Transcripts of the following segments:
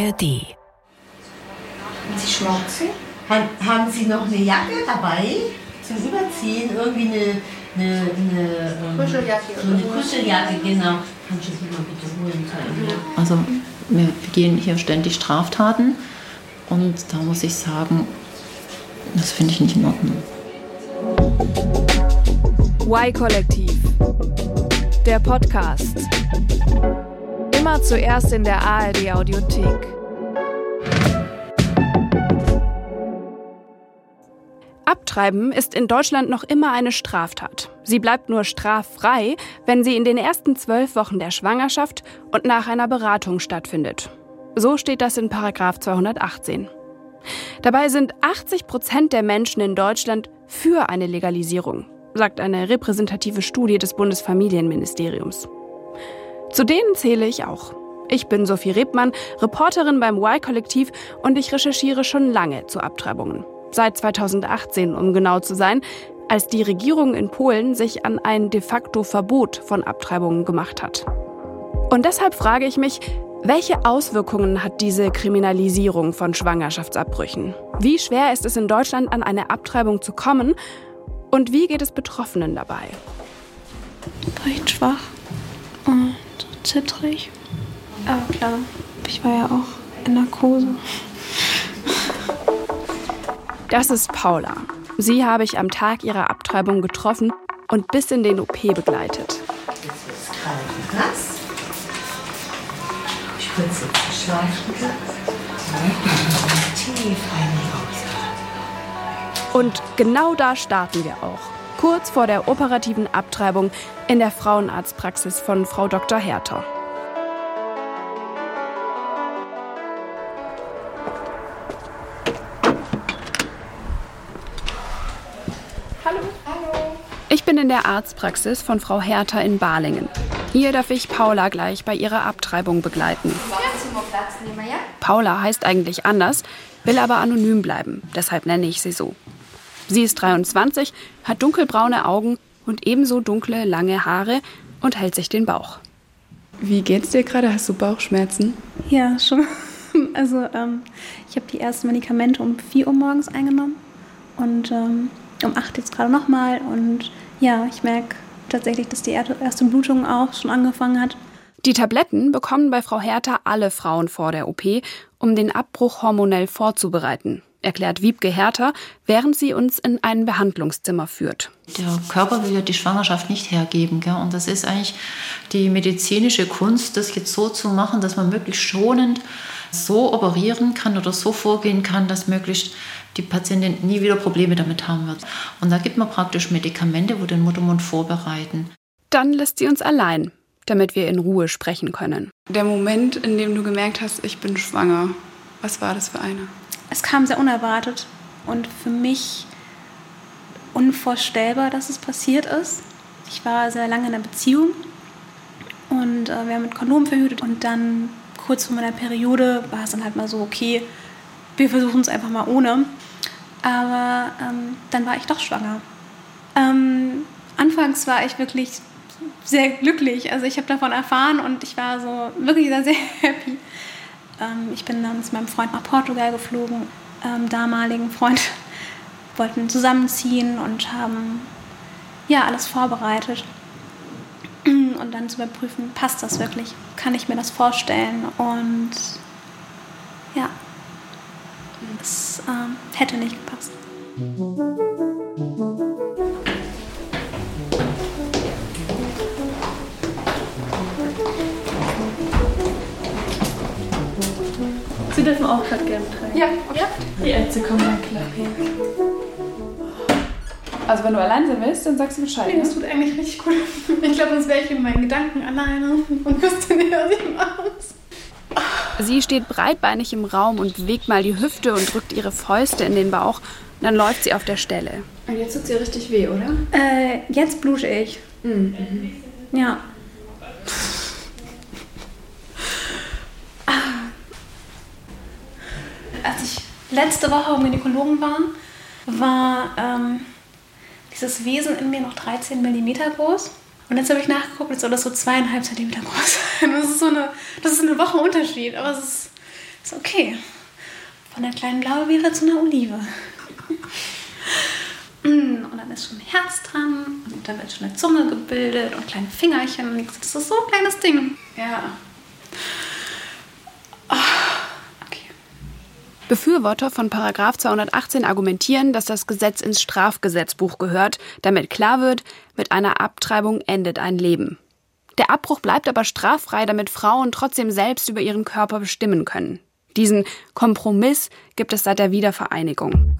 ARD. Sie schwarze? Haben Sie noch eine Jacke dabei zum Überziehen? Irgendwie eine Kuscheljacke. So eine Kuscheljacke, genau. Kannst du sie mal bitte holen? Also wir begehen hier ständig Straftaten und da muss ich sagen, das finde ich nicht in Ordnung. Y-Kollektiv. Der Podcast. Immer zuerst in der ARD-Audiothek. Abtreiben ist in Deutschland noch immer eine Straftat. Sie bleibt nur straffrei, wenn sie in den ersten 12 Wochen der Schwangerschaft und nach einer Beratung stattfindet. So steht das in § 218. Dabei sind 80% der Menschen in Deutschland für eine Legalisierung, sagt eine repräsentative Studie des Bundesfamilienministeriums. Zu denen zähle ich auch. Ich bin Sophie Rebmann, Reporterin beim Y-Kollektiv und ich recherchiere schon lange zu Abtreibungen. Seit 2018, um genau zu sein, als die Regierung in Polen sich an ein de facto Verbot von Abtreibungen gemacht hat. Und deshalb frage ich mich, welche Auswirkungen hat diese Kriminalisierung von Schwangerschaftsabbrüchen? Wie schwer ist es in Deutschland, an eine Abtreibung zu kommen? Und wie geht es Betroffenen dabei? Recht schwach und zittrig. Aber klar, ich war ja auch in Narkose. Das ist Paula. Sie habe ich am Tag ihrer Abtreibung getroffen und bis in den OP begleitet. Jetzt wird es kalt und nass. Ich spritze jetzt Schlafmittel. Tief ein. Und genau da starten wir auch. Kurz vor der operativen Abtreibung in der Frauenarztpraxis von Frau Dr. Herter. Ich bin in der Arztpraxis von Frau Herter in Balingen. Hier darf ich Paula gleich bei ihrer Abtreibung begleiten. Paula heißt eigentlich anders, will aber anonym bleiben, deshalb nenne ich sie so. Sie ist 23, hat dunkelbraune Augen und ebenso dunkle, lange Haare und hält sich den Bauch. Wie geht's dir gerade? Hast du Bauchschmerzen? Ja, schon. Also ich habe die ersten Medikamente um 4 Uhr morgens eingenommen und um 8 jetzt gerade nochmal. Und ja, ich merke tatsächlich, dass die erste Blutung auch schon angefangen hat. Die Tabletten bekommen bei Frau Herter alle Frauen vor der OP, um den Abbruch hormonell vorzubereiten, erklärt Wiebke Herter, während sie uns in ein Behandlungszimmer führt. Der Körper will ja die Schwangerschaft nicht hergeben, gell? Und das ist eigentlich die medizinische Kunst, das jetzt so zu machen, dass man möglichst schonend so operieren kann oder so vorgehen kann, dass möglichst die Patientin nie wieder Probleme damit haben wird. Und da gibt man praktisch Medikamente, wo den Muttermund vorbereiten. Dann lässt sie uns allein, damit wir in Ruhe sprechen können. Der Moment, in dem du gemerkt hast, ich bin schwanger, was war das für eine? Es kam sehr unerwartet und für mich unvorstellbar, dass es passiert ist. Ich war sehr lange in einer Beziehung und wir haben mit Kondom verhütet. Und dann kurz vor meiner Periode war es dann halt mal so, okay, wir versuchen es einfach mal ohne. Aber dann war ich doch schwanger. Anfangs war ich wirklich sehr glücklich. Also ich habe davon erfahren und ich war so wirklich sehr, sehr happy. Ich bin dann mit meinem Freund nach Portugal geflogen, damaligen Freund, wollten zusammenziehen und haben ja alles vorbereitet. Und dann zu überprüfen, passt das wirklich? Kann ich mir das vorstellen? Und ja, es hätte nicht gepasst. Sie dürfen auch gerade gerne tragen. Ja, okay. Die Ärzte kommen dann klar. Also wenn du allein sein willst, dann sagst du Bescheid. Nee, das tut eigentlich richtig gut. Ich glaube, sonst wäre ich in meinen Gedanken alleine und wüsste nicht, was ich machen muss. Sie steht breitbeinig im Raum und bewegt mal die Hüfte und drückt ihre Fäuste in den Bauch. Dann läuft sie auf der Stelle. Und jetzt tut es dir richtig weh, oder? Jetzt blute ich. Mhm. Ja. Als ich letzte Woche beim Gynäkologen war dieses Wesen in mir noch 13 mm groß. Und jetzt habe ich nachgeguckt, jetzt soll das so 2,5 cm groß sein. Das ist eine Woche Unterschied, aber es ist Ist okay. Von der kleinen Blaubeere zu einer Olive. Und dann ist schon ein Herz dran und dann wird schon eine Zunge gebildet und kleine Fingerchen. Das ist so ein kleines Ding. Ja. Okay. Befürworter von § 218 argumentieren, dass das Gesetz ins Strafgesetzbuch gehört, damit klar wird, mit einer Abtreibung endet ein Leben. Der Abbruch bleibt aber straffrei, damit Frauen trotzdem selbst über ihren Körper bestimmen können. Diesen Kompromiss gibt es seit der Wiedervereinigung.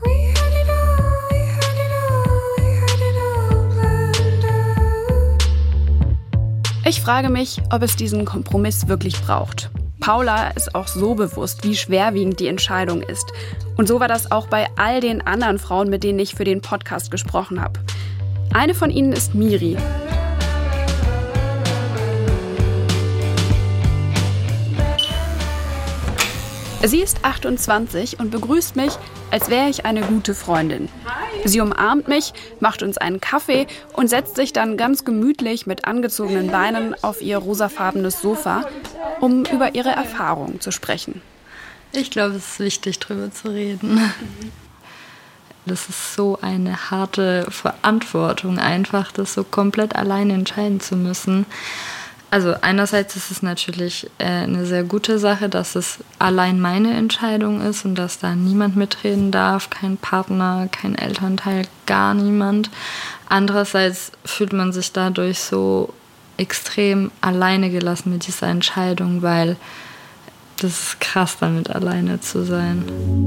Ich frage mich, ob es diesen Kompromiss wirklich braucht. Paula ist auch so bewusst, wie schwerwiegend die Entscheidung ist. Und so war das auch bei all den anderen Frauen, mit denen ich für den Podcast gesprochen habe. Eine von ihnen ist Miri. Sie ist 28 und begrüßt mich, als wäre ich eine gute Freundin. Sie umarmt mich, macht uns einen Kaffee und setzt sich dann ganz gemütlich mit angezogenen Beinen auf ihr rosafarbenes Sofa, um über ihre Erfahrungen zu sprechen. Ich glaube, es ist wichtig, darüber zu reden. Das ist so eine harte Verantwortung, einfach das so komplett alleine entscheiden zu müssen. Also einerseits ist es natürlich eine sehr gute Sache, dass es allein meine Entscheidung ist und dass da niemand mitreden darf, kein Partner, kein Elternteil, gar niemand. Andererseits fühlt man sich dadurch so extrem alleine gelassen mit dieser Entscheidung, weil das ist krass, damit alleine zu sein.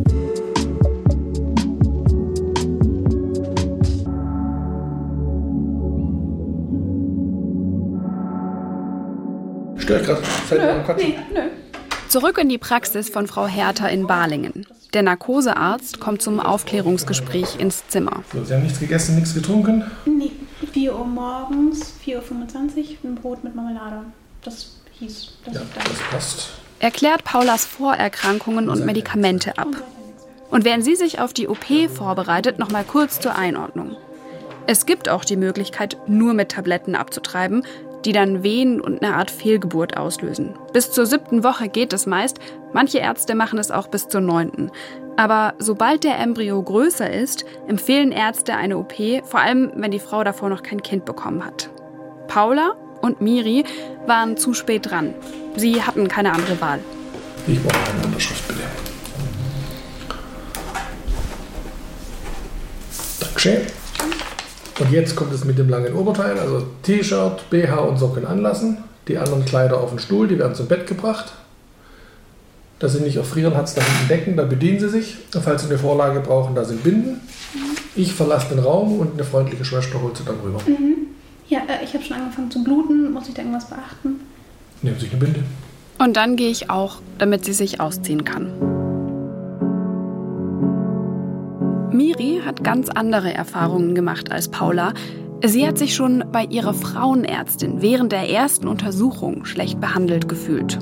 Stört gerade. Nö. Zurück in die Praxis von Frau Herter in Balingen. Der Narkosearzt kommt zum Aufklärungsgespräch ins Zimmer. So, Sie haben nichts gegessen, nichts getrunken? Nee, 4 Uhr morgens, 4.25 Uhr, ein Brot mit Marmelade. Das hieß. Das passt. Erklärt Paulas Vorerkrankungen und Medikamente ab. Und während sie sich auf die OP vorbereitet, noch mal kurz zur Einordnung. Es gibt auch die Möglichkeit, nur mit Tabletten abzutreiben, die dann Wehen und eine Art Fehlgeburt auslösen. Bis zur 7. Woche geht es meist. Manche Ärzte machen es auch bis zur 9. Aber sobald der Embryo größer ist, empfehlen Ärzte eine OP, vor allem wenn die Frau davor noch kein Kind bekommen hat. Paula und Miri waren zu spät dran. Sie hatten keine andere Wahl. Ich brauche eine Unterschrift, bitte. Dankeschön. Und jetzt kommt es mit dem langen Oberteil, also T-Shirt, BH und Socken anlassen. Die anderen Kleider auf den Stuhl, die werden zum Bett gebracht. Dass sie nicht erfrieren, hat es da hinten Decken, da bedienen sie sich. Und falls sie eine Vorlage brauchen, da sind Binden. Ich verlasse den Raum und eine freundliche Schwester holt sie dann rüber. Ja, ich habe schon angefangen zu bluten. Muss ich da irgendwas beachten? Nehmen Sie eine Binde. Und dann gehe ich auch, damit sie sich ausziehen kann. Miri hat ganz andere Erfahrungen gemacht als Paula. Sie hat sich schon bei ihrer Frauenärztin während der ersten Untersuchung schlecht behandelt gefühlt.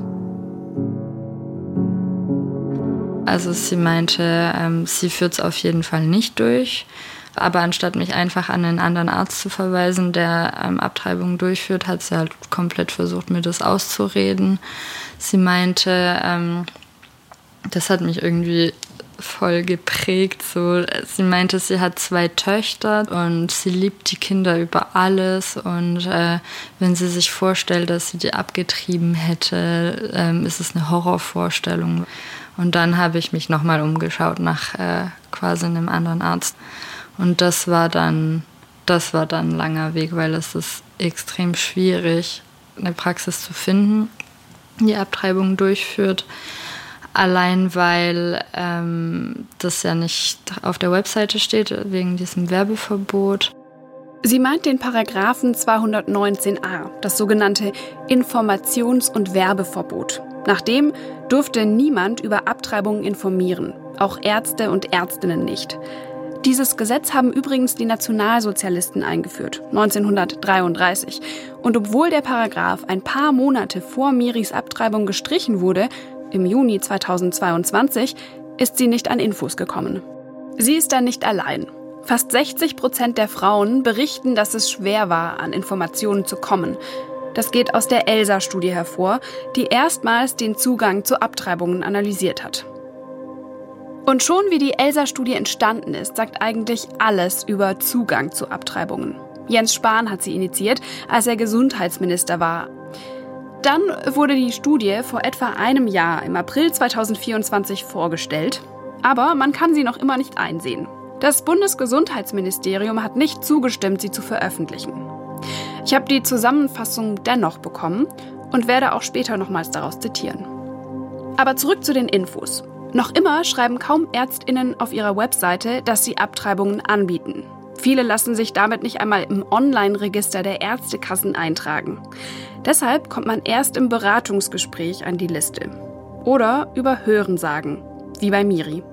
Also sie meinte, sie führt es auf jeden Fall nicht durch. Aber anstatt mich einfach an einen anderen Arzt zu verweisen, der Abtreibungen durchführt, hat sie halt komplett versucht, mir das auszureden. Sie meinte, das hat mich irgendwie voll geprägt. So. Sie meinte, sie hat 2 Töchter und sie liebt die Kinder über alles. Und wenn sie sich vorstellt, dass sie die abgetrieben hätte, ist es eine Horrorvorstellung. Und dann habe ich mich nochmal umgeschaut nach quasi einem anderen Arzt. Und das war dann ein langer Weg, weil es ist extrem schwierig, eine Praxis zu finden, die Abtreibung durchführt. Allein weil das ja nicht auf der Webseite steht, wegen diesem Werbeverbot. Sie meint den Paragraphen 219a, das sogenannte Informations- und Werbeverbot. Nach dem durfte niemand über Abtreibungen informieren, auch Ärzte und Ärztinnen nicht. Dieses Gesetz haben übrigens die Nationalsozialisten eingeführt, 1933. Und obwohl der Paragraph ein paar Monate vor Miris Abtreibung gestrichen wurde, im Juni 2022, ist sie nicht an Infos gekommen. Sie ist dann nicht allein. Fast 60% der Frauen berichten, dass es schwer war, an Informationen zu kommen. Das geht aus der ELSA-Studie hervor, die erstmals den Zugang zu Abtreibungen analysiert hat. Und schon wie die ELSA-Studie entstanden ist, sagt eigentlich alles über Zugang zu Abtreibungen. Jens Spahn hat sie initiiert, als er Gesundheitsminister war. Dann wurde die Studie vor etwa einem Jahr, im April 2024, vorgestellt. Aber man kann sie noch immer nicht einsehen. Das Bundesgesundheitsministerium hat nicht zugestimmt, sie zu veröffentlichen. Ich habe die Zusammenfassung dennoch bekommen und werde auch später nochmals daraus zitieren. Aber zurück zu den Infos. Noch immer schreiben kaum ÄrztInnen auf ihrer Webseite, dass sie Abtreibungen anbieten. Viele lassen sich damit nicht einmal im Online-Register der Ärztekassen eintragen. Deshalb kommt man erst im Beratungsgespräch an die Liste. Oder über Hörensagen, wie bei Miri.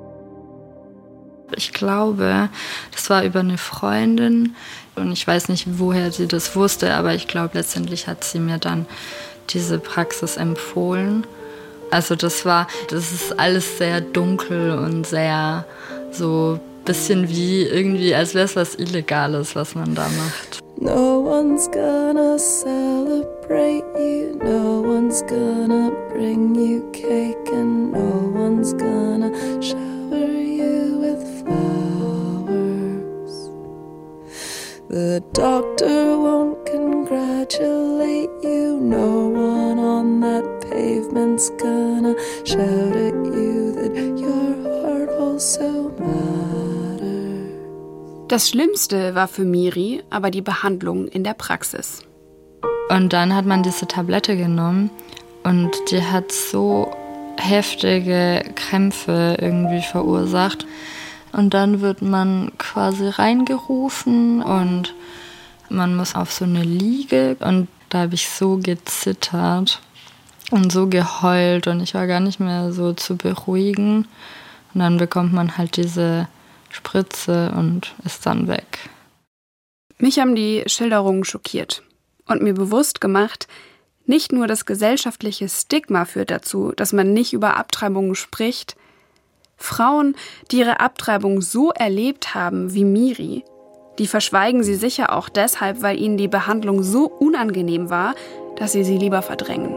Ich glaube, das war über eine Freundin und ich weiß nicht, woher sie das wusste, aber ich glaube, letztendlich hat sie mir dann diese Praxis empfohlen. Also das ist alles sehr dunkel und sehr so ein bisschen wie irgendwie, als wäre es was Illegales, was man da macht. No one's gonna celebrate you, no one's gonna bring you cake and no one's gonna shower you with flowers. The doctor won't congratulate you, no one on that pavement's gonna shout at you that your heart also matters. Das Schlimmste war für Miri aber die Behandlung in der Praxis. Und dann hat man diese Tablette genommen und die hat so heftige Krämpfe irgendwie verursacht. Und dann wird man quasi reingerufen und man muss auf so eine Liege. Und da habe ich so gezittert und so geheult und ich war gar nicht mehr so zu beruhigen. Und dann bekommt man halt diese Spritze und ist dann weg. Mich haben die Schilderungen schockiert und mir bewusst gemacht, nicht nur das gesellschaftliche Stigma führt dazu, dass man nicht über Abtreibungen spricht. Frauen, die ihre Abtreibung so erlebt haben wie Miri, die verschweigen sie sicher auch deshalb, weil ihnen die Behandlung so unangenehm war, dass sie lieber verdrängen.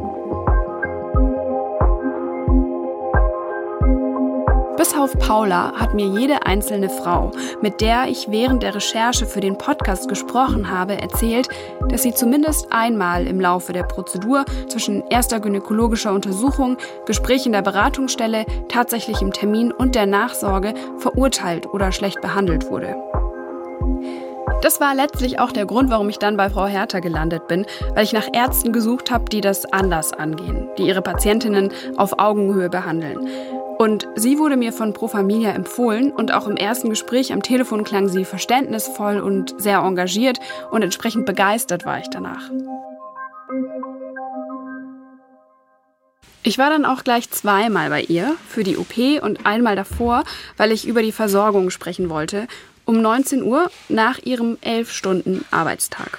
Bis auf Paula hat mir jede einzelne Frau, mit der ich während der Recherche für den Podcast gesprochen habe, erzählt, dass sie zumindest einmal im Laufe der Prozedur zwischen erster gynäkologischer Untersuchung, Gespräch in der Beratungsstelle, tatsächlichem Termin und der Nachsorge verurteilt oder schlecht behandelt wurde. Das war letztlich auch der Grund, warum ich dann bei Frau Herter gelandet bin, weil ich nach Ärzten gesucht habe, die das anders angehen, die ihre Patientinnen auf Augenhöhe behandeln. Und sie wurde mir von Pro Familia empfohlen und auch im ersten Gespräch am Telefon klang sie verständnisvoll und sehr engagiert und entsprechend begeistert war ich danach. Ich war dann auch gleich zweimal bei ihr, für die OP und einmal davor, weil ich über die Versorgung sprechen wollte, um 19 Uhr nach ihrem 11-Stunden-Arbeitstag.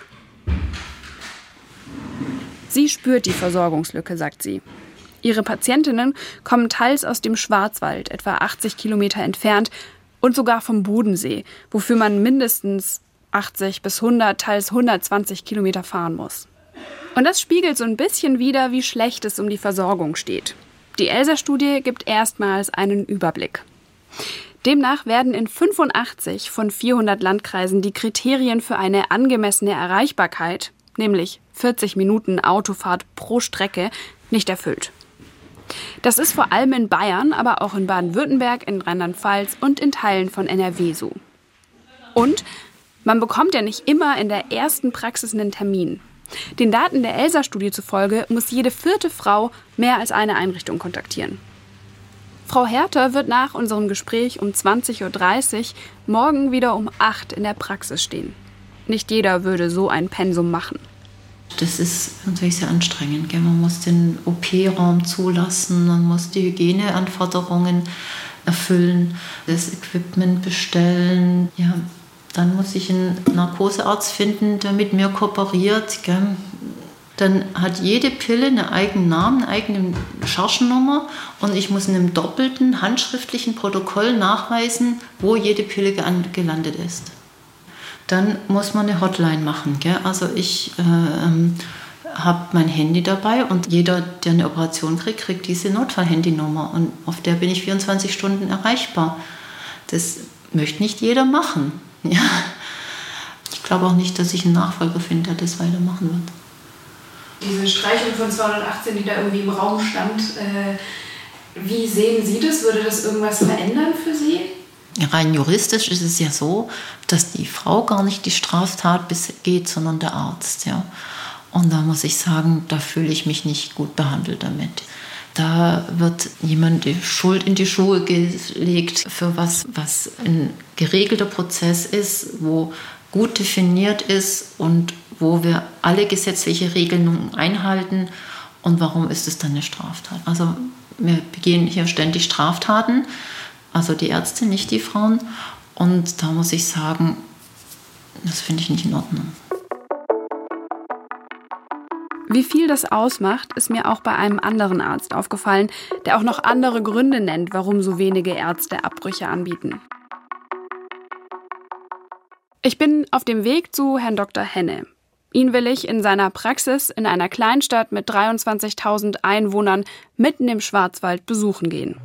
Sie spürt die Versorgungslücke, sagt sie. Ihre Patientinnen kommen teils aus dem Schwarzwald, etwa 80 Kilometer entfernt, und sogar vom Bodensee, wofür man mindestens 80 bis 100, teils 120 Kilometer fahren muss. Und das spiegelt so ein bisschen wider, wie schlecht es um die Versorgung steht. Die ELSA-Studie gibt erstmals einen Überblick. Demnach werden in 85 von 400 Landkreisen die Kriterien für eine angemessene Erreichbarkeit, nämlich 40 Minuten Autofahrt pro Strecke, nicht erfüllt. Das ist vor allem in Bayern, aber auch in Baden-Württemberg, in Rheinland-Pfalz und in Teilen von NRW so. Und man bekommt ja nicht immer in der ersten Praxis einen Termin. Den Daten der ELSA-Studie zufolge muss jede 4. Frau mehr als eine Einrichtung kontaktieren. Frau Herter wird nach unserem Gespräch um 20.30 Uhr morgen wieder um 8 in der Praxis stehen. Nicht jeder würde so ein Pensum machen. Das ist natürlich sehr anstrengend. Gell? Man muss den OP-Raum zulassen, man muss die Hygieneanforderungen erfüllen, das Equipment bestellen. Ja, dann muss ich einen Narkosearzt finden, der mit mir kooperiert. Gell? Dann hat jede Pille einen eigenen Namen, eine eigene Chargennummer und ich muss in einem doppelten handschriftlichen Protokoll nachweisen, wo jede Pille gelandet ist. dann muss man eine Hotline machen. Gell? Also ich habe mein Handy dabei und jeder, der eine Operation kriegt, kriegt diese Notfallhandynummer und auf der bin ich 24 Stunden erreichbar. Das möchte nicht jeder machen. Ja. Ich glaube auch nicht, dass ich einen Nachfolger finde, der das weitermachen wird. Diese Streichung von 218, die da irgendwie im Raum stand, wie sehen Sie das? Würde das irgendwas verändern für Sie? Rein juristisch ist es ja so, dass die Frau gar nicht die Straftat begeht, sondern der Arzt. Ja. Und da muss ich sagen, da fühle ich mich nicht gut behandelt damit. Da wird jemand die Schuld in die Schuhe gelegt für was ein geregelter Prozess ist, wo gut definiert ist und wo wir alle gesetzliche Regelungen einhalten. Und warum ist es dann eine Straftat? Also wir begehen hier ständig Straftaten, also die Ärzte, nicht die Frauen. Und da muss ich sagen, das finde ich nicht in Ordnung. Wie viel das ausmacht, ist mir auch bei einem anderen Arzt aufgefallen, der auch noch andere Gründe nennt, warum so wenige Ärzte Abbrüche anbieten. Ich bin auf dem Weg zu Herrn Dr. Henne. Ihn will ich in seiner Praxis in einer Kleinstadt mit 23.000 Einwohnern mitten im Schwarzwald besuchen gehen.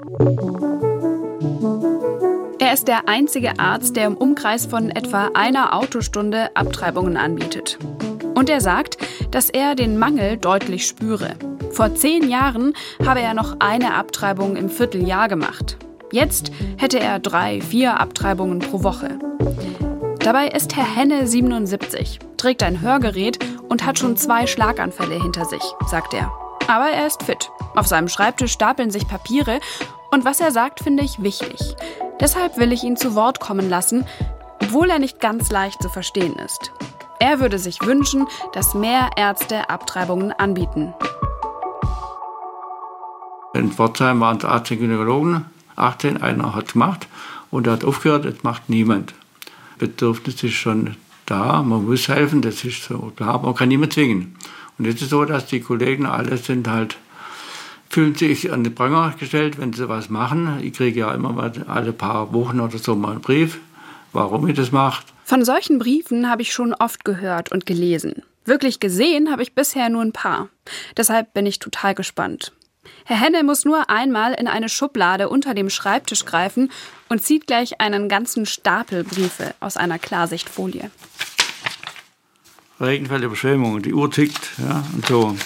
Er ist der einzige Arzt, der im Umkreis von etwa einer Autostunde Abtreibungen anbietet. Und er sagt, dass er den Mangel deutlich spüre. Vor 10 Jahren habe er noch eine Abtreibung im Vierteljahr gemacht. Jetzt hätte er 3-4 Abtreibungen pro Woche. Dabei ist Herr Henne 77, trägt ein Hörgerät und hat schon 2 Schlaganfälle hinter sich, sagt er. Aber er ist fit. Auf seinem Schreibtisch stapeln sich Papiere und was er sagt, finde ich wichtig. Deshalb will ich ihn zu Wort kommen lassen, obwohl er nicht ganz leicht zu verstehen ist. Er würde sich wünschen, dass mehr Ärzte Abtreibungen anbieten. In Pforzheim waren es 18 Gynäkologen, 18, einer hat es gemacht und er hat aufgehört, das macht niemand. Bedürfnis ist schon da, man muss helfen, das ist so klar, man kann niemand zwingen. Und jetzt ist es so, dass die Kollegen alle fühlen sich an den Pranger gestellt, wenn sie was machen. Ich kriege ja immer mal alle paar Wochen oder so mal einen Brief, warum ich das mache. Von solchen Briefen habe ich schon oft gehört und gelesen. Wirklich gesehen habe ich bisher nur ein paar. Deshalb bin ich total gespannt. Herr Henne muss nur einmal in eine Schublade unter dem Schreibtisch greifen und zieht gleich einen ganzen Stapel Briefe aus einer Klarsichtfolie. Regenfälle, Überschwemmungen, die Uhr tickt, ja, und so.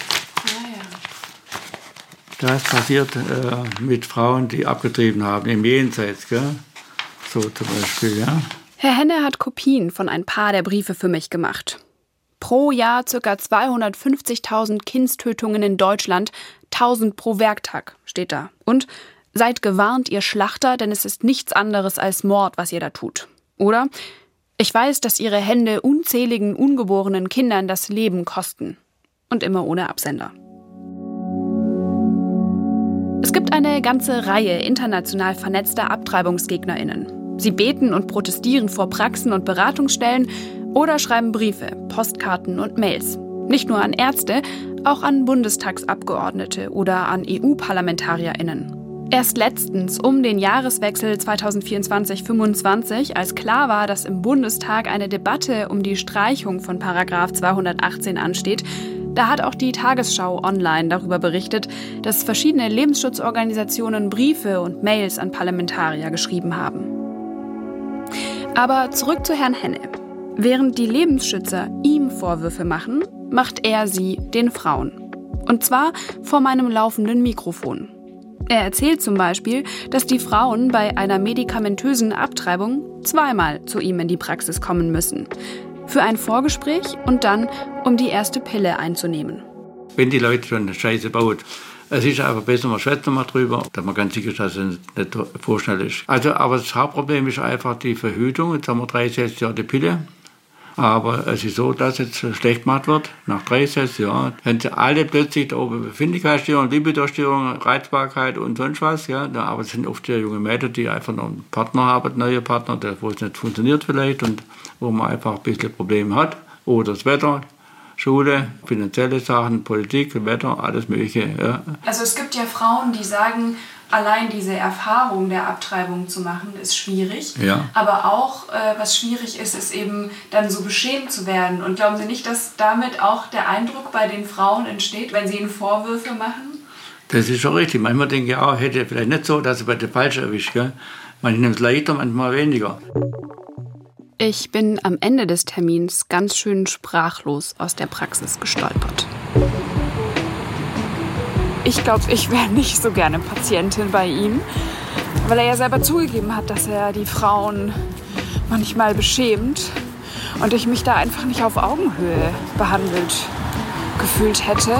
Das passiert mit Frauen, die abgetrieben haben, im Jenseits, gell? So zum Beispiel, ja. Herr Henne hat Kopien von ein paar der Briefe für mich gemacht. Pro Jahr ca. 250.000 Kindstötungen in Deutschland, 1000 pro Werktag, steht da. Und seid gewarnt, ihr Schlachter, denn es ist nichts anderes als Mord, was ihr da tut. Oder? Ich weiß, dass ihre Hände unzähligen ungeborenen Kindern das Leben kosten. Und immer ohne Absender. Es gibt eine ganze Reihe international vernetzter AbtreibungsgegnerInnen. Sie beten und protestieren vor Praxen und Beratungsstellen oder schreiben Briefe, Postkarten und Mails. Nicht nur an Ärzte, auch an Bundestagsabgeordnete oder an EU-ParlamentarierInnen. Erst letztens, um den Jahreswechsel 2024/25, als klar war, dass im Bundestag eine Debatte um die Streichung von § 218 ansteht, da hat auch die Tagesschau online darüber berichtet, dass verschiedene Lebensschutzorganisationen Briefe und Mails an Parlamentarier geschrieben haben. Aber zurück zu Herrn Henne. Während die Lebensschützer ihm Vorwürfe machen, macht er sie den Frauen. Und zwar vor meinem laufenden Mikrofon. Er erzählt zum Beispiel, dass die Frauen bei einer medikamentösen Abtreibung 2-mal zu ihm in die Praxis kommen müssen. Für ein Vorgespräch und dann, um die erste Pille einzunehmen. Wenn die Leute schon eine Scheiße bauen, es ist einfach besser, man schwätzt mal drüber, dass man ganz sicher ist, dass es nicht vorschnell ist. Also, aber das Hauptproblem ist einfach die Verhütung. Jetzt haben wir 63 Jahre die Pille. Aber es ist so, dass jetzt schlecht gemacht wird. Nach 63 Jahren haben sie alle plötzlich da oben Befindlichkeitsstörungen, Libido-Störungen, Reizbarkeit und sonst was. Ja. Aber es sind oft die junge Mädchen, die einfach noch einen Partner haben, einen neuen Partner, wo es nicht funktioniert vielleicht und wo man einfach ein bisschen Probleme hat. Oder das Wetter, Schule, finanzielle Sachen, Politik, Wetter, alles Mögliche. Ja. Also es gibt ja Frauen, die sagen, allein diese Erfahrung der Abtreibung zu machen, ist schwierig. Ja. Aber auch, was schwierig ist, ist eben dann so beschämt zu werden. Und glauben Sie nicht, dass damit auch der Eindruck bei den Frauen entsteht, wenn sie ihnen Vorwürfe machen? Das ist schon richtig. Manchmal denke ich auch, hätte vielleicht nicht so, dass ich bei der Falschen erwischt. Manchmal nimmt es leichter, manchmal weniger. Ich bin am Ende des Termins ganz schön sprachlos aus der Praxis gestolpert. Ich glaube, ich wäre nicht so gerne Patientin bei ihm, weil er ja selber zugegeben hat, dass er die Frauen manchmal beschämt und ich mich da einfach nicht auf Augenhöhe behandelt gefühlt hätte.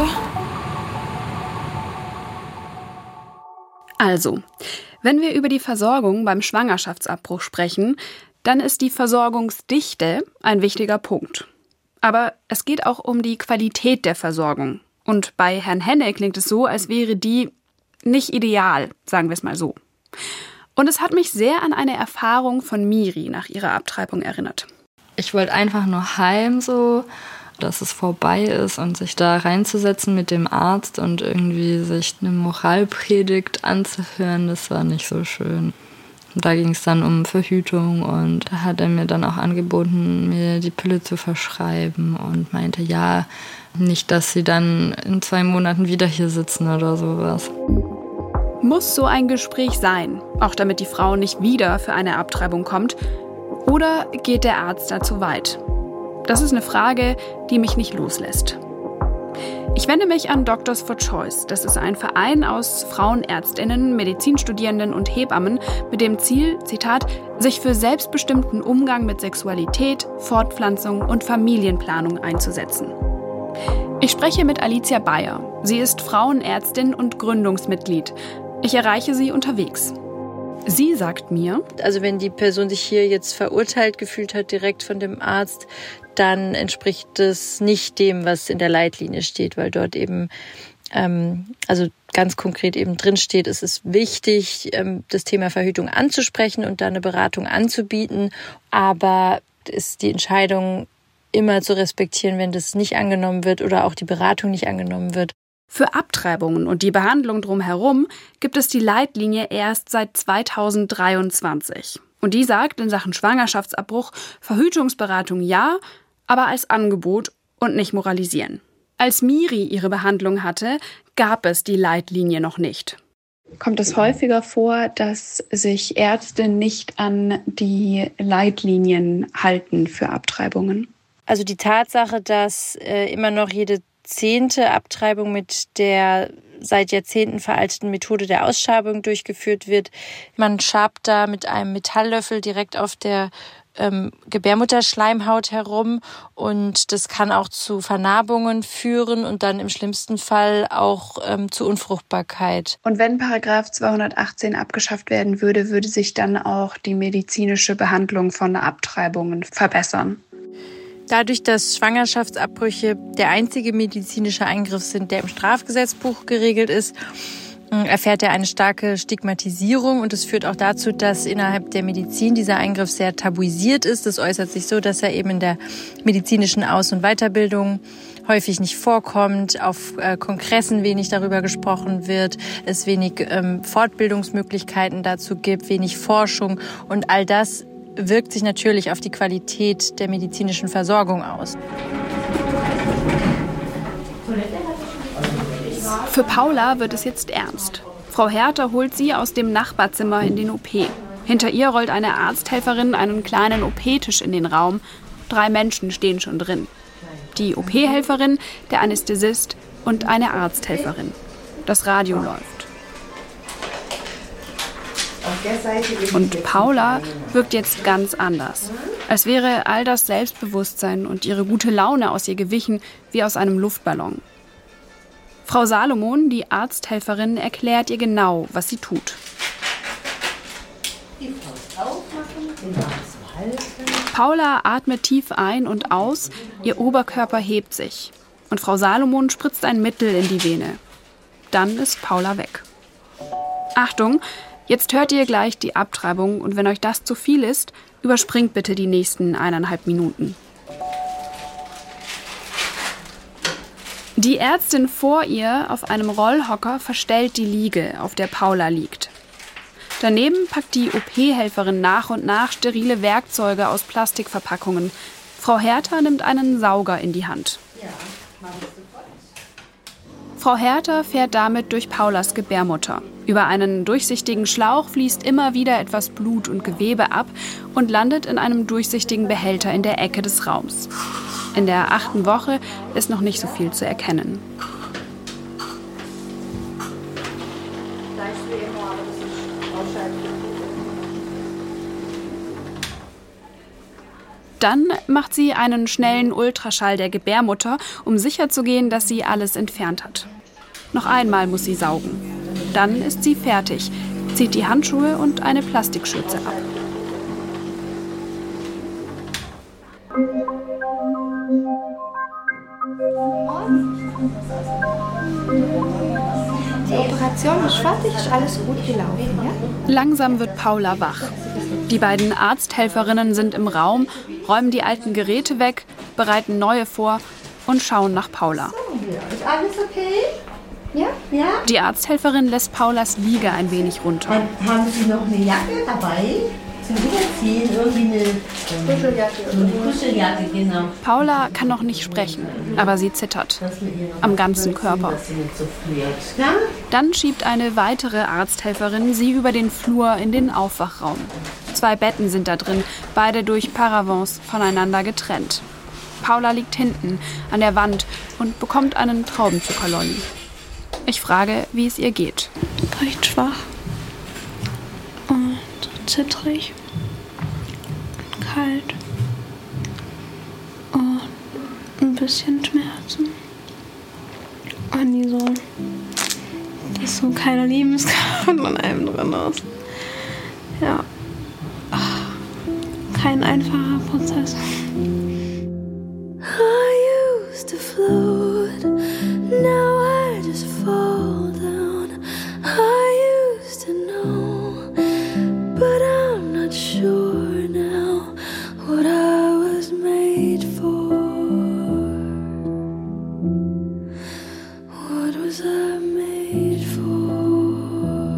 Also, wenn wir über die Versorgung beim Schwangerschaftsabbruch sprechen, dann ist die Versorgungsdichte ein wichtiger Punkt. Aber es geht auch um die Qualität der Versorgung. Und bei Herrn Henne klingt es so, als wäre die nicht ideal, sagen wir es mal so. Und es hat mich sehr an eine Erfahrung von Miri nach ihrer Abtreibung erinnert. Ich wollte einfach nur heim, so, dass es vorbei ist und sich da reinzusetzen mit dem Arzt und irgendwie sich eine Moralpredigt anzuhören, das war nicht so schön. Und da ging es dann um Verhütung und da hat er mir dann auch angeboten, mir die Pille zu verschreiben und meinte, ja, nicht, dass sie dann in 2 Monaten wieder hier sitzen oder sowas. Muss so ein Gespräch sein, auch damit die Frau nicht wieder für eine Abtreibung kommt? Oder geht der Arzt da zu weit? Das ist eine Frage, die mich nicht loslässt. Ich wende mich an Doctors for Choice. Das ist ein Verein aus Frauenärztinnen, Medizinstudierenden und Hebammen mit dem Ziel, Zitat, sich für selbstbestimmten Umgang mit Sexualität, Fortpflanzung und Familienplanung einzusetzen. Ich spreche mit Alicia Bayer. Sie ist Frauenärztin und Gründungsmitglied. Ich erreiche sie unterwegs. Sie sagt mir, also wenn die Person sich hier jetzt verurteilt gefühlt hat direkt von dem Arzt, dann entspricht das nicht dem, was in der Leitlinie steht, weil dort eben, also ganz konkret eben drin steht, es ist wichtig, das Thema Verhütung anzusprechen und da eine Beratung anzubieten, aber ist die Entscheidung immer zu respektieren, wenn das nicht angenommen wird oder auch die Beratung nicht angenommen wird. Für Abtreibungen und die Behandlung drumherum gibt es die Leitlinie erst seit 2023. Und die sagt in Sachen Schwangerschaftsabbruch, Verhütungsberatung ja, aber als Angebot und nicht moralisieren. Als Miri ihre Behandlung hatte, gab es die Leitlinie noch nicht. Kommt es häufiger vor, dass sich Ärzte nicht an die Leitlinien halten für Abtreibungen? Also die Tatsache, dass immer noch jede 10. Abtreibung mit der seit Jahrzehnten veralteten Methode der Ausschabung durchgeführt wird. Man schabt da mit einem Metalllöffel direkt auf der Gebärmutterschleimhaut herum und das kann auch zu Vernarbungen führen und dann im schlimmsten Fall auch zu Unfruchtbarkeit. Und wenn Paragraph 218 abgeschafft werden würde, würde sich dann auch die medizinische Behandlung von Abtreibungen verbessern? Dadurch, dass Schwangerschaftsabbrüche der einzige medizinische Eingriff sind, der im Strafgesetzbuch geregelt ist, erfährt er eine starke Stigmatisierung und es führt auch dazu, dass innerhalb der Medizin dieser Eingriff sehr tabuisiert ist. Das äußert sich so, dass er eben in der medizinischen Aus- und Weiterbildung häufig nicht vorkommt, auf Kongressen wenig darüber gesprochen wird, es wenig Fortbildungsmöglichkeiten dazu gibt, wenig Forschung und all das wirkt sich natürlich auf die Qualität der medizinischen Versorgung aus. Für Paula wird es jetzt ernst. Frau Herter holt sie aus dem Nachbarzimmer in den OP. Hinter ihr rollt eine Arzthelferin einen kleinen OP-Tisch in den Raum. 3 Menschen stehen schon drin. Die OP-Helferin, der Anästhesist und eine Arzthelferin. Das Radio läuft. Und Paula wirkt jetzt ganz anders. Als wäre all das Selbstbewusstsein und ihre gute Laune aus ihr gewichen wie aus einem Luftballon. Frau Salomon, die Arzthelferin, erklärt ihr genau, was sie tut. Paula atmet tief ein und aus, ihr Oberkörper hebt sich. Und Frau Salomon spritzt ein Mittel in die Vene. Dann ist Paula weg. Achtung! Jetzt hört ihr gleich die Abtreibung und wenn euch das zu viel ist, überspringt bitte die nächsten 1,5 Minuten. Die Ärztin vor ihr auf einem Rollhocker verstellt die Liege, auf der Paula liegt. Daneben packt die OP-Helferin nach und nach sterile Werkzeuge aus Plastikverpackungen. Frau Herter nimmt einen Sauger in die Hand. Frau Herter fährt damit durch Paulas Gebärmutter. Über einen durchsichtigen Schlauch fließt immer wieder etwas Blut und Gewebe ab und landet in einem durchsichtigen Behälter in der Ecke des Raums. In der 8. Woche ist noch nicht so viel zu erkennen. Dann macht sie einen schnellen Ultraschall der Gebärmutter, um sicherzugehen, dass sie alles entfernt hat. Noch einmal muss sie saugen. Dann ist sie fertig, zieht die Handschuhe und eine Plastikschürze ab. Die Operation ist fertig, ist alles gut gelaufen, ja? Langsam wird Paula wach. Die beiden Arzthelferinnen sind im Raum, räumen die alten Geräte weg, bereiten neue vor und schauen nach Paula. Ist alles okay? Ja? Ja? Die Arzthelferin lässt Paulas Liege ein wenig runter. Haben Sie noch eine Jacke dabei? Zum Überziehen? Irgendwie eine Kuscheljacke, genau. Paula kann noch nicht sprechen, aber sie zittert. Am ganzen Körper. Dann schiebt eine weitere Arzthelferin sie über den Flur in den Aufwachraum. 2 Betten sind da drin, beide durch Paravents voneinander getrennt. Paula liegt hinten an der Wand und bekommt einen Traubenzuckerlolli. Ich frage, wie es ihr geht. Recht schwach und zittrig und kalt und ein bisschen Schmerzen. Und die so, dass so keine Lebenskraft in einem drin ist. Ja, kein einfacher Prozess. I used to float, now I just fall down. I used to know, but I'm not sure now what I was made for. What was I made for?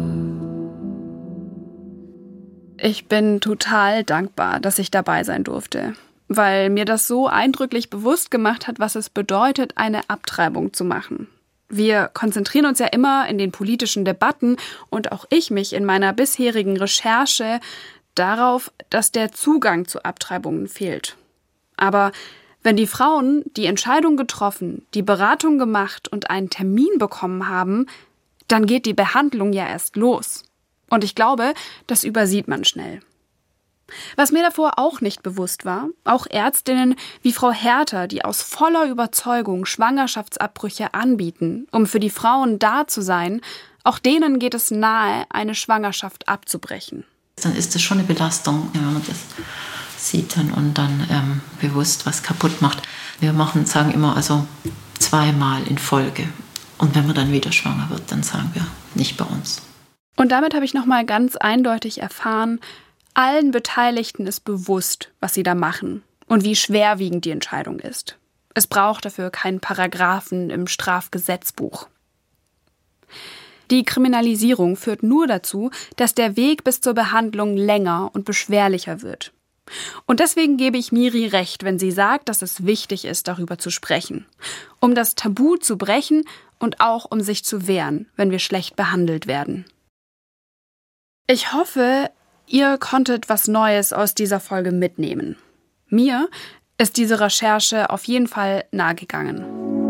Ich bin total dankbar, dass ich dabei sein durfte, weil mir das so eindrücklich bewusst gemacht hat, was es bedeutet, eine Abtreibung zu machen. Wir konzentrieren uns ja immer in den politischen Debatten und auch ich mich in meiner bisherigen Recherche darauf, dass der Zugang zu Abtreibungen fehlt. Aber wenn die Frauen die Entscheidung getroffen, die Beratung gemacht und einen Termin bekommen haben, dann geht die Behandlung ja erst los. Und ich glaube, das übersieht man schnell. Was mir davor auch nicht bewusst war, auch Ärztinnen wie Frau Herter, die aus voller Überzeugung Schwangerschaftsabbrüche anbieten, um für die Frauen da zu sein, auch denen geht es nahe, eine Schwangerschaft abzubrechen. Dann ist das schon eine Belastung, wenn man das sieht und dann bewusst was kaputt macht. Wir sagen immer also 2-mal in Folge. Und wenn man dann wieder schwanger wird, dann sagen wir, nicht bei uns. Und damit habe ich nochmal ganz eindeutig erfahren, allen Beteiligten ist bewusst, was sie da machen und wie schwerwiegend die Entscheidung ist. Es braucht dafür keinen Paragraphen im Strafgesetzbuch. Die Kriminalisierung führt nur dazu, dass der Weg bis zur Behandlung länger und beschwerlicher wird. Und deswegen gebe ich Miri recht, wenn sie sagt, dass es wichtig ist, darüber zu sprechen, um das Tabu zu brechen und auch um sich zu wehren, wenn wir schlecht behandelt werden. Ich hoffe, ihr konntet was Neues aus dieser Folge mitnehmen. Mir ist diese Recherche auf jeden Fall nahegegangen.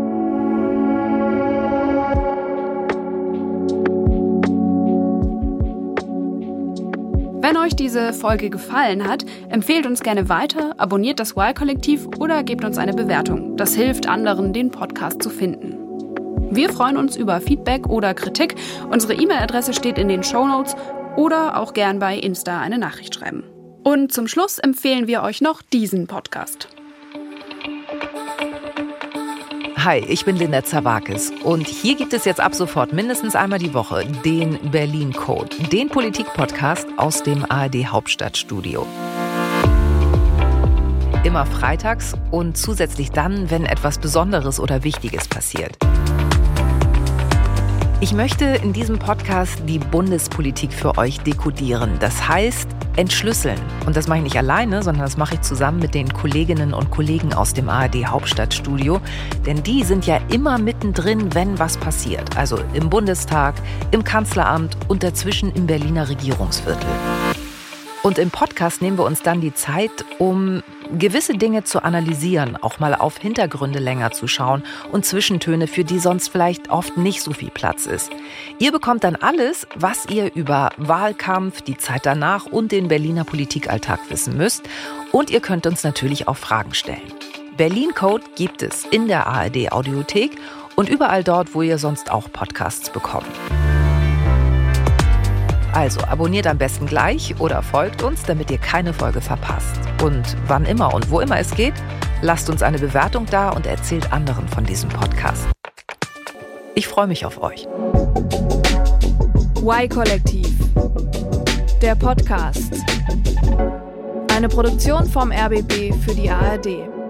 Wenn euch diese Folge gefallen hat, empfehlt uns gerne weiter, abonniert das Y-Kollektiv oder gebt uns eine Bewertung. Das hilft anderen, den Podcast zu finden. Wir freuen uns über Feedback oder Kritik. Unsere E-Mail-Adresse steht in den Shownotes oder auch gern bei Insta eine Nachricht schreiben. Und zum Schluss empfehlen wir euch noch diesen Podcast. Hi, ich bin Linda Zawakis und hier gibt es jetzt ab sofort mindestens einmal die Woche den Berlin Code, den Politik-Podcast aus dem ARD Hauptstadtstudio. Immer freitags und zusätzlich dann, wenn etwas Besonderes oder Wichtiges passiert. Ich möchte in diesem Podcast die Bundespolitik für euch dekodieren. Das heißt, entschlüsseln. Und das mache ich nicht alleine, sondern das mache ich zusammen mit den Kolleginnen und Kollegen aus dem ARD Hauptstadtstudio. Denn die sind ja immer mittendrin, wenn was passiert. Also im Bundestag, im Kanzleramt und dazwischen im Berliner Regierungsviertel. Und im Podcast nehmen wir uns dann die Zeit, um gewisse Dinge zu analysieren, auch mal auf Hintergründe länger zu schauen und Zwischentöne, für die sonst vielleicht oft nicht so viel Platz ist. Ihr bekommt dann alles, was ihr über Wahlkampf, die Zeit danach und den Berliner Politikalltag wissen müsst. Und ihr könnt uns natürlich auch Fragen stellen. Berlin Code gibt es in der ARD Audiothek und überall dort, wo ihr sonst auch Podcasts bekommt. Also abonniert am besten gleich oder folgt uns, damit ihr keine Folge verpasst. Und wann immer und wo immer es geht, lasst uns eine Bewertung da und erzählt anderen von diesem Podcast. Ich freue mich auf euch. Y-Kollektiv. Der Podcast. Eine Produktion vom RBB für die ARD.